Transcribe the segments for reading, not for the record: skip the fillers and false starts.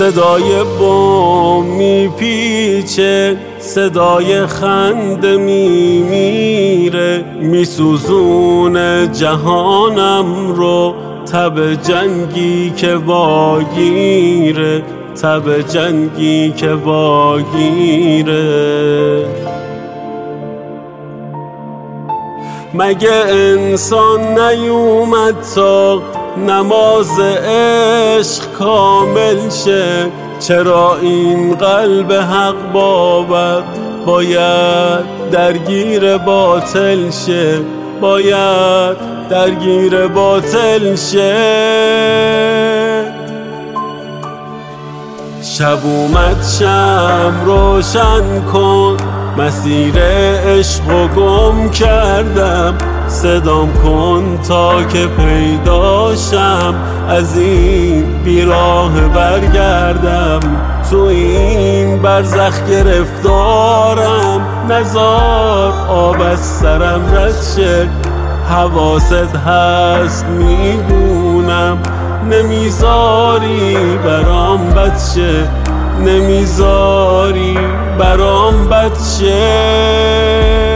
صدای بم میپیچه، صدای خنده میمیره، میسوزونه جهانم رو تب جنگی که واگیره، تب جنگی که واگیره. مگه انسان نیومد تا نماز عشق کامل شه؟ چرا این قلب حق باور باید درگیر باطل شه؟ باید درگیر باطل شه. شب اومد شم روشن کن، مسیر عشق و گم کردم، صدام کن تا که پیداشم، از این بیراه برگردم. تو این برزخ گرفتارم، نزار آب از سرم رد شه. حواست هست میدونم، نمیذاری برام بد شه، نمیذاری برام بد شه.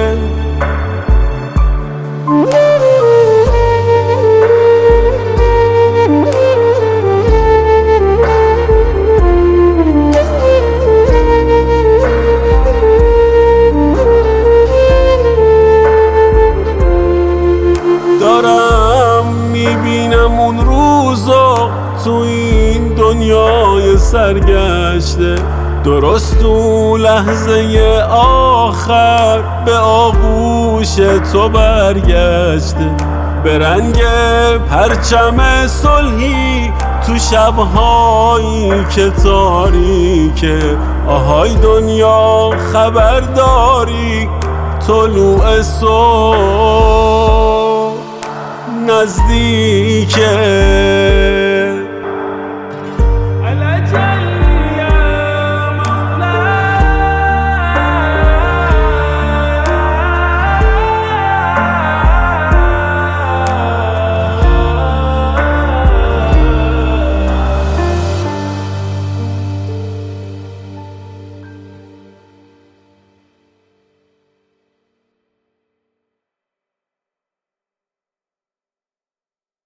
دارم میبینم اون روزا تو این دنیای سرگشته، درست تو لحظه آخر به آغوش تو برگشته. به رنگ پرچم صلحی تو شبهایی که تاریکه، آهای دنیا خبرداری طلوع صبح نزدیکه.